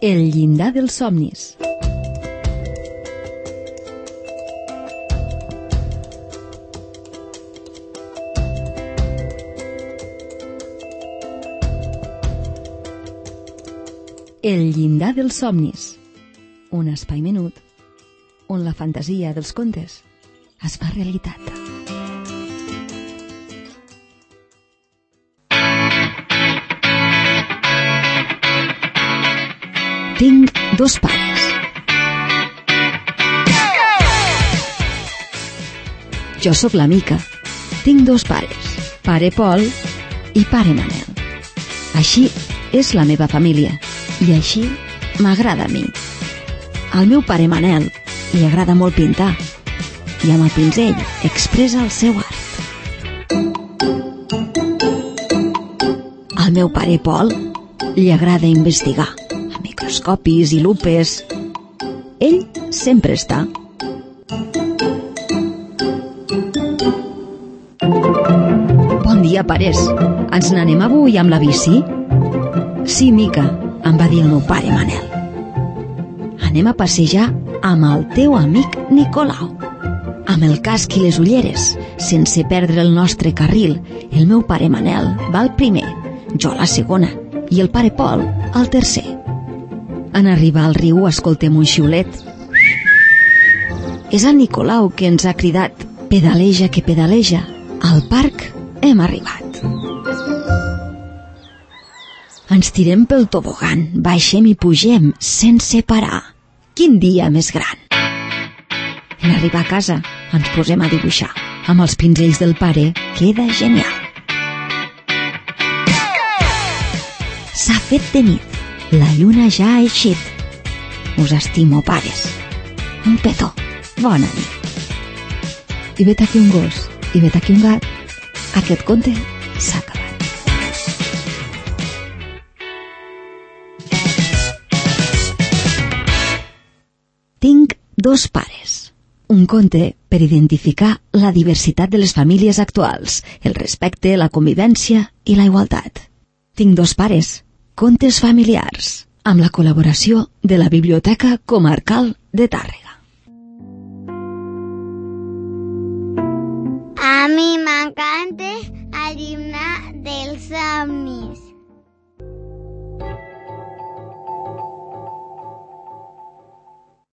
El llindar dels somnis. El llindar dels somnis. Un espai menut on la fantasia dels contes es fa realitat. Tinc dos pares. Jo sóc la Mica. Tinc dos pares, pare Pol i pare Manel. Així és la meva família i així m'agrada a mi. Al meu pare Manel li agrada molt pintar i amb el pinzell expressa el seu art. Al meu pare Pol li agrada investigar amb microscopis i lupes. Ell sempre està. Bon dia, pares. Ens n'anem avui amb la bici? Sí, Mica, em va dir el meu pare Manel. Anem a passejar amb el teu amic Nicolau. Amb el casc i les ulleres, sense perdre el nostre carril. El meu pare Manel va al primer, jo a la segona i el pare Pol al tercer. En arribar al riu escoltem un xiulet. És el Nicolau que ens ha cridat: pedaleja que pedaleja, al parc hem arribat. Ens tirem pel tobogan, baixem i pugem sense parar. Quin dia més gran! En arribar a casa ens posem a dibuixar. Amb els pinzells del pare queda genial. S'ha fet de nit. La lluna ja ha eixit. Us estimo, pares. Un petó. Bona nit. I vet aquí un gos, i vet aquí un gat. Aquest conte s'ha acabat. Tinc dos pares. Un conte per identificar la diversitat de les famílies actuals, el respecte, la convivència i la igualtat. Tinc dos pares. Contes familiars, amb la col·laboració de la Biblioteca Comarcal de Tàrrega. A mi m'encanta el llindar dels somnis.